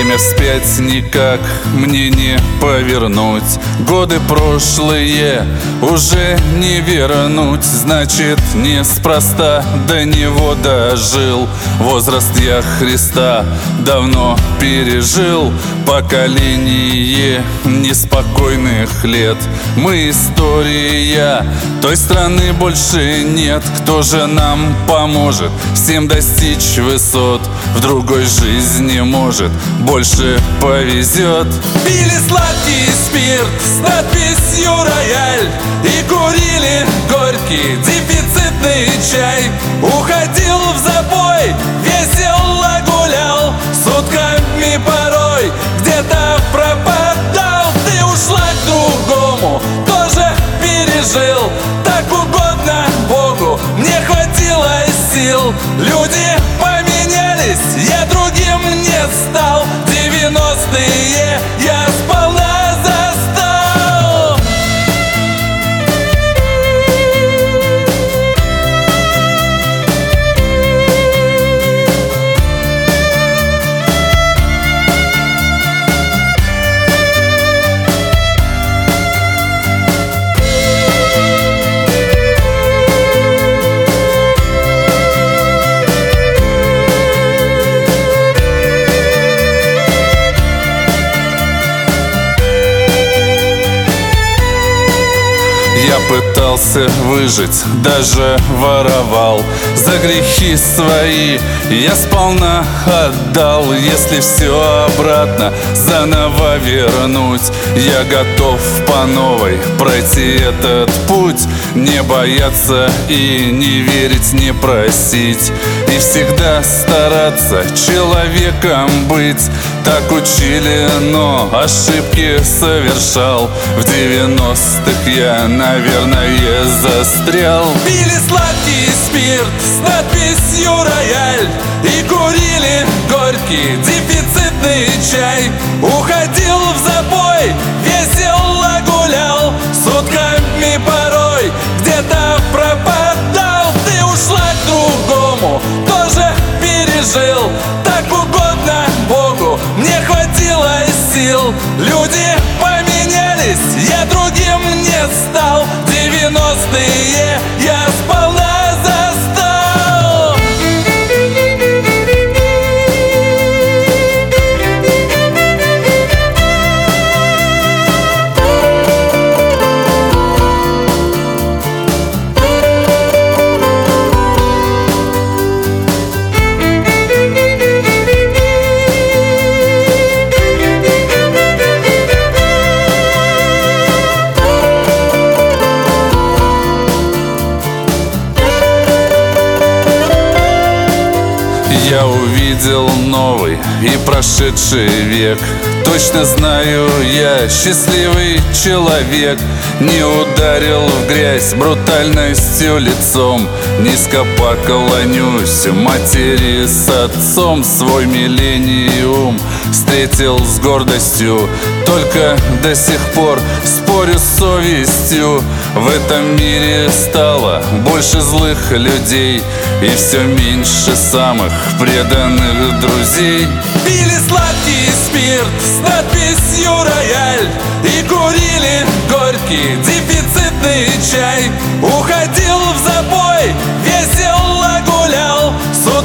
Время вспять никак мне не повернуть. Годы прошлые уже не вернуть. Значит, неспроста до него дожил. Возраст я Христа давно пережил. Поколение неспокойных лет. Мы история, той страны больше нет. Кто же нам поможет всем достичь высот? В другой жизни, может, больше повезет. Пили сладкий спирт с надписью «Рояль» и курили горький дефицитный чай. Уходил в запой, весело гулял, сутками порой где-то пропадал. Ты ушла к другому, тоже пережил. Так угодно Богу, мне хватило сил. Люди поменялись, я другим не стал. 90-е я сполна застал. Я пытался выжить, даже воровал. За грехи свои я сполна отдал. Если все обратно заново вернуть, я готов по новой пройти этот путь. Не бояться и не верить, не просить, и всегда стараться человеком быть. Так учили, но ошибки совершал. В 90-х я, наверное, застрял. Пили сладкий спирт с надписью «Рояль» и курили горький дефицитный чай. Уходил в запой, весело гулял, сутками порой где-то пропадал. Ты ушла к другому, тоже пережил. Так угодно Богу, мне хватило сил. Люди поменялись, я другим не стал. 90-е я сполна застал. Я увидел новый и прошедший век. Точно знаю, я счастливый человек. Не ударил в грязь брутальностью лицом. Низко поклонюсь матери с отцом. Свой миллениум встретил с гордостью. Только до сих пор спорю с совестью. В этом мире стало больше злых людей и все меньше самых преданных друзей. Пили сладкий спирт с надписью «Рояль» и курили горький дефицитный чай. Уходил в запой, весело гулял,